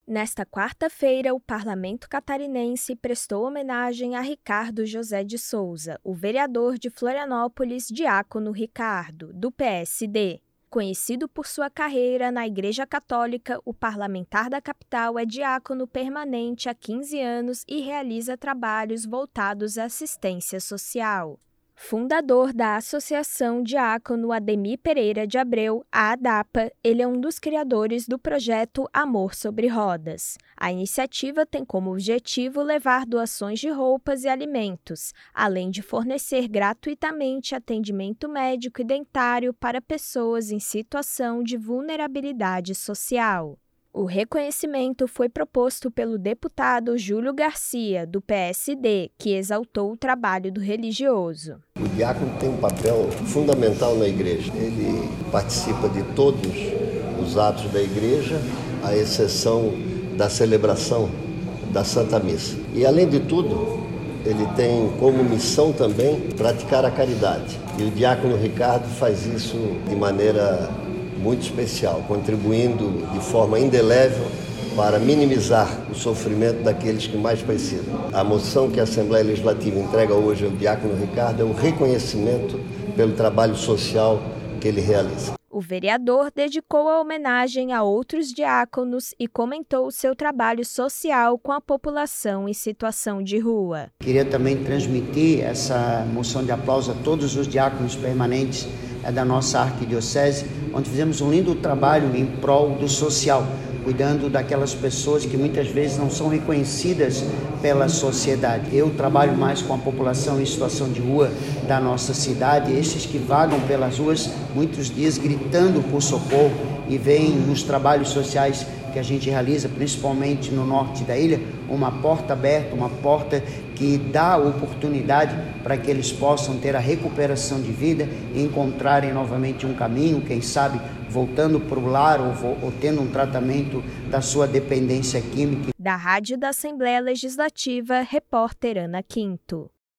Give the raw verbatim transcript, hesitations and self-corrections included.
Nesta quarta-feira, o Parlamento catarinense prestou homenagem a Ricardo José de Souza, o vereador de Florianópolis, Diácono Ricardo, do P S D. Conhecido por sua carreira na Igreja Católica, o parlamentar da capital é diácono permanente há quinze anos e realiza trabalhos voltados à assistência social. Fundador da Associação Diácono Ademir Pereira de Abreu, a ADAPA, ele é um dos criadores do projeto Amor sobre Rodas. A iniciativa tem como objetivo levar doações de roupas e alimentos, além de fornecer gratuitamente atendimento médico e dentário para pessoas em situação de vulnerabilidade social. O reconhecimento foi proposto pelo deputado Júlio Garcia, do P S D, que exaltou o trabalho do religioso. O diácono tem um papel fundamental na igreja. Ele participa de todos os atos da igreja, à exceção da celebração da Santa Missa. E, além de tudo, ele tem como missão também praticar a caridade. E o diácono Ricardo faz isso de maneira muito especial, contribuindo de forma indelével para minimizar o sofrimento daqueles que mais precisam. A moção que a Assembleia Legislativa entrega hoje ao diácono Ricardo é um reconhecimento pelo trabalho social que ele realiza. O vereador dedicou a homenagem a outros diáconos e comentou o seu trabalho social com a população em situação de rua. Queria também transmitir essa moção de aplauso a todos os diáconos permanentes da nossa arquidiocese, onde fizemos um lindo trabalho em prol do social, cuidando daquelas pessoas que muitas vezes não são reconhecidas pela sociedade. Eu trabalho mais com a população em situação de rua da nossa cidade, esses que vagam pelas ruas muitos dias gritando por socorro e veem nos trabalhos sociais que a gente realiza, principalmente no norte da ilha, uma porta aberta, uma porta que dá oportunidade para que eles possam ter a recuperação de vida e encontrarem novamente um caminho, quem sabe voltando para o lar ou, ou tendo um tratamento da sua dependência química. Da Rádio da Assembleia Legislativa, repórter Ana Quinto.